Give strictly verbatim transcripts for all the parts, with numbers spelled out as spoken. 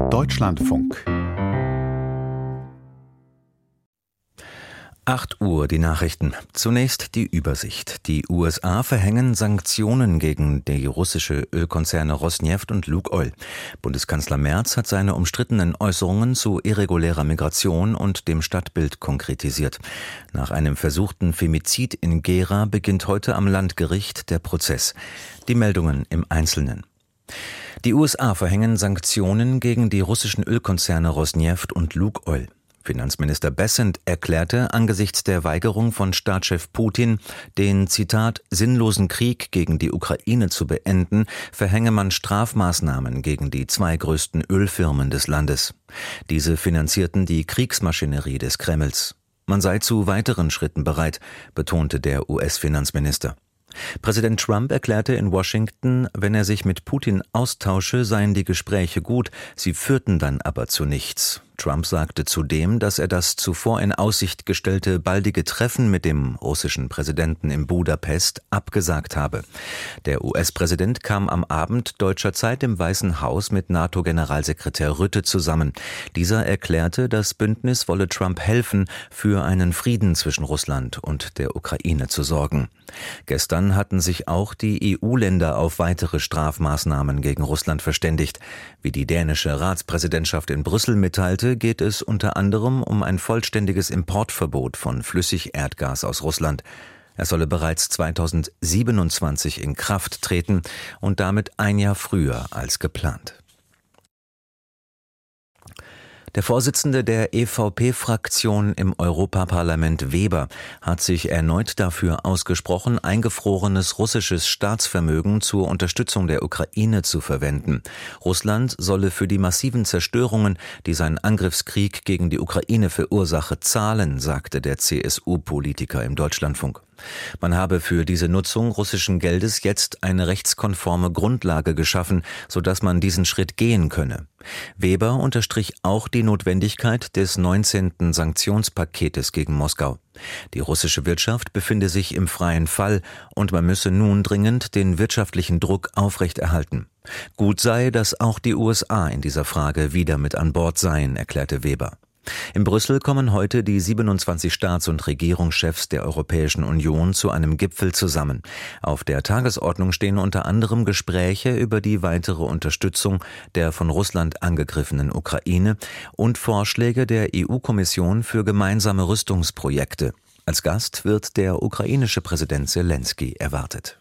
Deutschlandfunk. acht Uhr, die Nachrichten. Zunächst die Übersicht. Die U S A verhängen Sanktionen gegen die russische Ölkonzerne Rosneft und Lukoil. Bundeskanzler Merz hat seine umstrittenen Äußerungen zu irregulärer Migration und dem Stadtbild konkretisiert. Nach einem versuchten Femizid in Gera beginnt heute am Landgericht der Prozess. Die Meldungen im Einzelnen. Die U S A verhängen Sanktionen gegen die russischen Ölkonzerne Rosneft und Lukoil. Finanzminister Bessent erklärte angesichts der Weigerung von Staatschef Putin, den, Zitat, sinnlosen Krieg gegen die Ukraine zu beenden, verhänge man Strafmaßnahmen gegen die zwei größten Ölfirmen des Landes. Diese finanzierten die Kriegsmaschinerie des Kremls. Man sei zu weiteren Schritten bereit, betonte der U S-Finanzminister. Präsident Trump erklärte in Washington, wenn er sich mit Putin austausche, seien die Gespräche gut, sie führten dann aber zu nichts. Trump sagte zudem, dass er das zuvor in Aussicht gestellte baldige Treffen mit dem russischen Präsidenten in Budapest abgesagt habe. Der U S-Präsident kam am Abend deutscher Zeit im Weißen Haus mit NATO-Generalsekretär Rutte zusammen. Dieser erklärte, das Bündnis wolle Trump helfen, für einen Frieden zwischen Russland und der Ukraine zu sorgen. Gestern hatten sich auch die E U-Länder auf weitere Strafmaßnahmen gegen Russland verständigt. Wie die dänische Ratspräsidentschaft in Brüssel mitteilte, geht es unter anderem um ein vollständiges Importverbot von Flüssigerdgas aus Russland. Er solle bereits zweitausendsiebenundzwanzig in Kraft treten und damit ein Jahr früher als geplant. Der Vorsitzende der E V P-Fraktion im Europaparlament Weber hat sich erneut dafür ausgesprochen, eingefrorenes russisches Staatsvermögen zur Unterstützung der Ukraine zu verwenden. Russland solle für die massiven Zerstörungen, die sein Angriffskrieg gegen die Ukraine verursache, zahlen, sagte der C S U-Politiker im Deutschlandfunk. Man habe für diese Nutzung russischen Geldes jetzt eine rechtskonforme Grundlage geschaffen, sodass man diesen Schritt gehen könne. Weber unterstrich auch die Notwendigkeit des neunzehnten Sanktionspaketes gegen Moskau. Die russische Wirtschaft befinde sich im freien Fall und man müsse nun dringend den wirtschaftlichen Druck aufrechterhalten. Gut sei, dass auch die U S A in dieser Frage wieder mit an Bord seien, erklärte Weber. In Brüssel kommen heute die siebenundzwanzig Staats- und Regierungschefs der Europäischen Union zu einem Gipfel zusammen. Auf der Tagesordnung stehen unter anderem Gespräche über die weitere Unterstützung der von Russland angegriffenen Ukraine und Vorschläge der E U-Kommission für gemeinsame Rüstungsprojekte. Als Gast wird der ukrainische Präsident Selenskyj erwartet.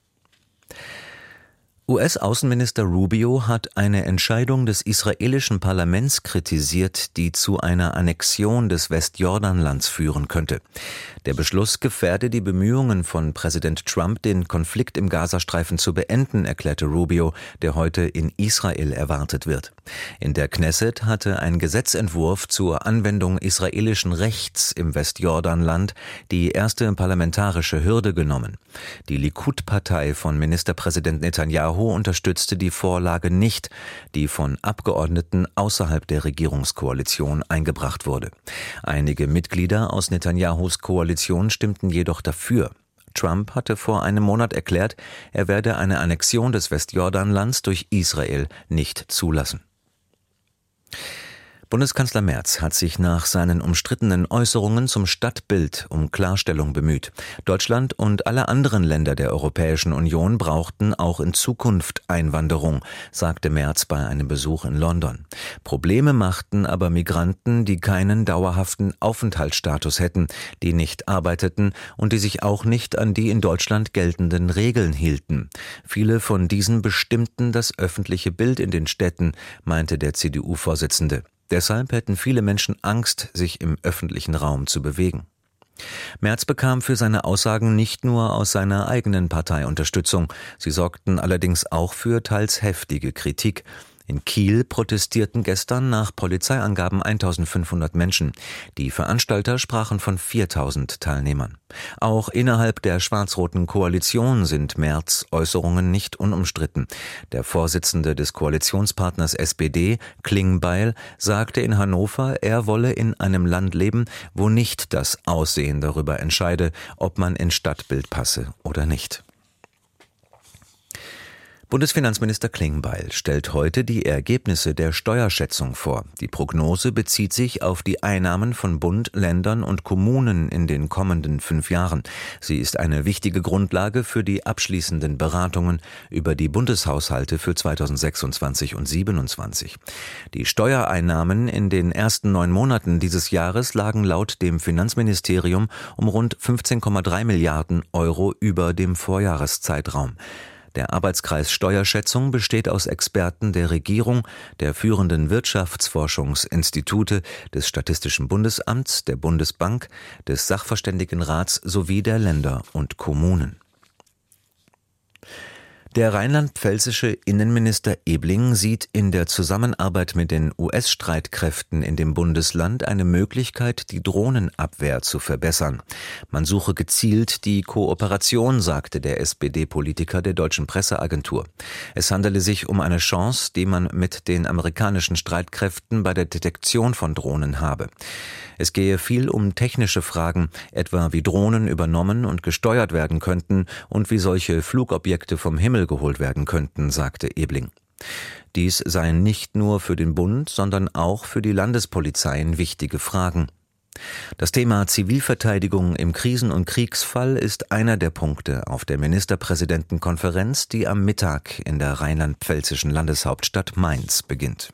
U S-Außenminister Rubio hat eine Entscheidung des israelischen Parlaments kritisiert, die zu einer Annexion des Westjordanlands führen könnte. Der Beschluss gefährde die Bemühungen von Präsident Trump, den Konflikt im Gazastreifen zu beenden, erklärte Rubio, der heute in Israel erwartet wird. In der Knesset hatte ein Gesetzentwurf zur Anwendung israelischen Rechts im Westjordanland die erste parlamentarische Hürde genommen. Die Likud-Partei von Ministerpräsident Netanyahu unterstützte die Vorlage nicht, die von Abgeordneten außerhalb der Regierungskoalition eingebracht wurde. Einige Mitglieder aus Netanyahus Koalition stimmten jedoch dafür. Trump hatte vor einem Monat erklärt, er werde eine Annexion des Westjordanlands durch Israel nicht zulassen. Bundeskanzler Merz hat sich nach seinen umstrittenen Äußerungen zum Stadtbild um Klarstellung bemüht. Deutschland und alle anderen Länder der Europäischen Union brauchten auch in Zukunft Einwanderung, sagte Merz bei einem Besuch in London. Probleme machten aber Migranten, die keinen dauerhaften Aufenthaltsstatus hätten, die nicht arbeiteten und die sich auch nicht an die in Deutschland geltenden Regeln hielten. Viele von diesen bestimmten das öffentliche Bild in den Städten, meinte der C D U-Vorsitzende. Deshalb hätten viele Menschen Angst, sich im öffentlichen Raum zu bewegen. Merz bekam für seine Aussagen nicht nur aus seiner eigenen Partei Unterstützung, sie sorgten allerdings auch für teils heftige Kritik. In Kiel protestierten gestern nach Polizeiangaben eintausendfünfhundert Menschen. Die Veranstalter sprachen von viertausend Teilnehmern. Auch innerhalb der schwarz-roten Koalition sind Merz' Äußerungen nicht unumstritten. Der Vorsitzende des Koalitionspartners S P D, Klingbeil, sagte in Hannover, er wolle in einem Land leben, wo nicht das Aussehen darüber entscheide, ob man ins Stadtbild passe oder nicht. Bundesfinanzminister Klingbeil stellt heute die Ergebnisse der Steuerschätzung vor. Die Prognose bezieht sich auf die Einnahmen von Bund, Ländern und Kommunen in den kommenden fünf Jahren. Sie ist eine wichtige Grundlage für die abschließenden Beratungen über die Bundeshaushalte für zweitausendsechsundzwanzig und siebenundzwanzig. Die Steuereinnahmen in den ersten neun Monaten dieses Jahres lagen laut dem Finanzministerium um rund fünfzehn Komma drei Milliarden Euro über dem Vorjahreszeitraum. Der Arbeitskreis Steuerschätzung besteht aus Experten der Regierung, der führenden Wirtschaftsforschungsinstitute, des Statistischen Bundesamts, der Bundesbank, des Sachverständigenrats sowie der Länder und Kommunen. Der rheinland-pfälzische Innenminister Ebling sieht in der Zusammenarbeit mit den U S-Streitkräften in dem Bundesland eine Möglichkeit, die Drohnenabwehr zu verbessern. Man suche gezielt die Kooperation, sagte der S P D-Politiker der Deutschen Presseagentur. Es handele sich um eine Chance, die man mit den amerikanischen Streitkräften bei der Detektion von Drohnen habe. Es gehe viel um technische Fragen, etwa wie Drohnen übernommen und gesteuert werden könnten und wie solche Flugobjekte vom Himmel geholt werden könnten, sagte Ebling. Dies seien nicht nur für den Bund, sondern auch für die Landespolizeien wichtige Fragen. Das Thema Zivilverteidigung im Krisen- und Kriegsfall ist einer der Punkte auf der Ministerpräsidentenkonferenz, die am Mittag in der rheinland-pfälzischen Landeshauptstadt Mainz beginnt.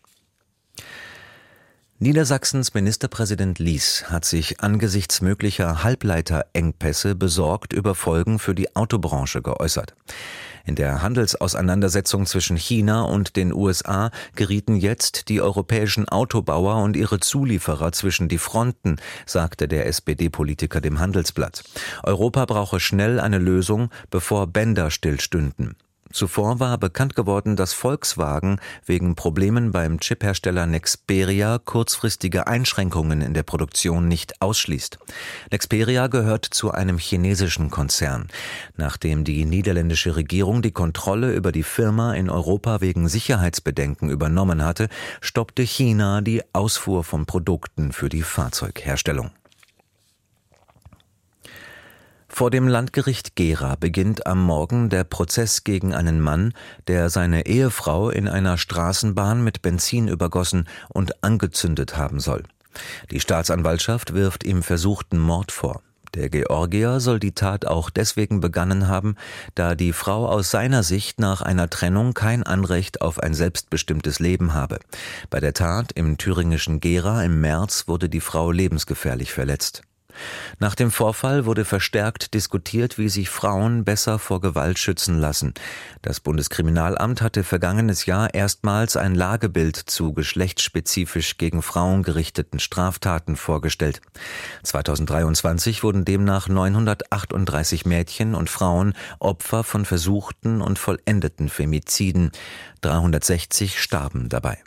Niedersachsens Ministerpräsident Lies hat sich angesichts möglicher Halbleiterengpässe besorgt über Folgen für die Autobranche geäußert. In der Handelsauseinandersetzung zwischen China und den U S A gerieten jetzt die europäischen Autobauer und ihre Zulieferer zwischen die Fronten, sagte der S P D-Politiker dem Handelsblatt. Europa brauche schnell eine Lösung, bevor Bänder stillstünden. Zuvor war bekannt geworden, dass Volkswagen wegen Problemen beim Chiphersteller Nexperia kurzfristige Einschränkungen in der Produktion nicht ausschließt. Nexperia gehört zu einem chinesischen Konzern. Nachdem die niederländische Regierung die Kontrolle über die Firma in Europa wegen Sicherheitsbedenken übernommen hatte, stoppte China die Ausfuhr von Produkten für die Fahrzeugherstellung. Vor dem Landgericht Gera beginnt am Morgen der Prozess gegen einen Mann, der seine Ehefrau in einer Straßenbahn mit Benzin übergossen und angezündet haben soll. Die Staatsanwaltschaft wirft ihm versuchten Mord vor. Der Georgier soll die Tat auch deswegen begangen haben, da die Frau aus seiner Sicht nach einer Trennung kein Anrecht auf ein selbstbestimmtes Leben habe. Bei der Tat im thüringischen Gera im März wurde die Frau lebensgefährlich verletzt. Nach dem Vorfall wurde verstärkt diskutiert, wie sich Frauen besser vor Gewalt schützen lassen. Das Bundeskriminalamt hatte vergangenes Jahr erstmals ein Lagebild zu geschlechtsspezifisch gegen Frauen gerichteten Straftaten vorgestellt. zweitausenddreiundzwanzig wurden demnach neunhundertachtunddreißig Mädchen und Frauen Opfer von versuchten und vollendeten Femiziden. dreihundertsechzig starben dabei.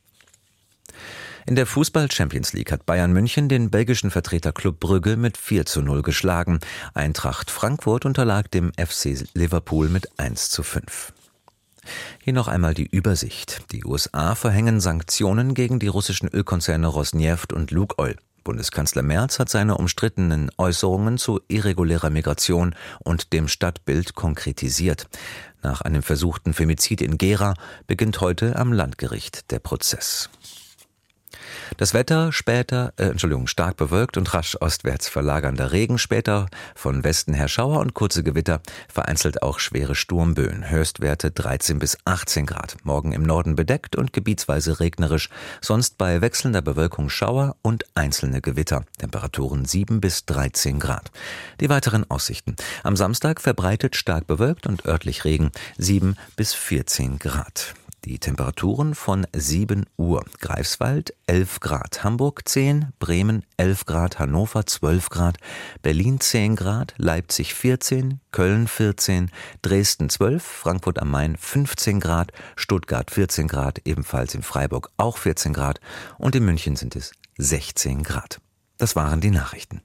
In der Fußball-Champions League hat Bayern München den belgischen Vertreter Club Brügge mit vier zu null geschlagen. Eintracht Frankfurt unterlag dem F C Liverpool mit eins zu fünf. Hier noch einmal die Übersicht. Die U S A verhängen Sanktionen gegen die russischen Ölkonzerne Rosneft und Lukoil. Bundeskanzler Merz hat seine umstrittenen Äußerungen zu irregulärer Migration und dem Stadtbild konkretisiert. Nach einem versuchten Femizid in Gera beginnt heute am Landgericht der Prozess. Das Wetter später, äh, Entschuldigung, stark bewölkt und rasch ostwärts verlagernder Regen, später von Westen her Schauer und kurze Gewitter, vereinzelt auch schwere Sturmböen, Höchstwerte dreizehn bis achtzehn Grad. Morgen im Norden bedeckt und gebietsweise regnerisch, sonst bei wechselnder Bewölkung Schauer und einzelne Gewitter, Temperaturen sieben bis dreizehn Grad. Die weiteren Aussichten: Am Samstag verbreitet stark bewölkt und örtlich Regen, sieben bis vierzehn Grad. Die Temperaturen von sieben Uhr. Greifswald elf Grad, Hamburg zehn, Bremen elf Grad, Hannover zwölf Grad, Berlin zehn Grad, Leipzig vierzehn, Köln vierzehn, Dresden zwölf, Frankfurt am Main fünfzehn Grad, Stuttgart vierzehn Grad, ebenfalls in Freiburg auch vierzehn Grad und in München sind es sechzehn Grad. Das waren die Nachrichten.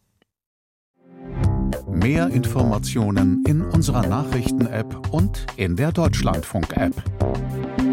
Mehr Informationen in unserer Nachrichten-App und in der Deutschlandfunk-App.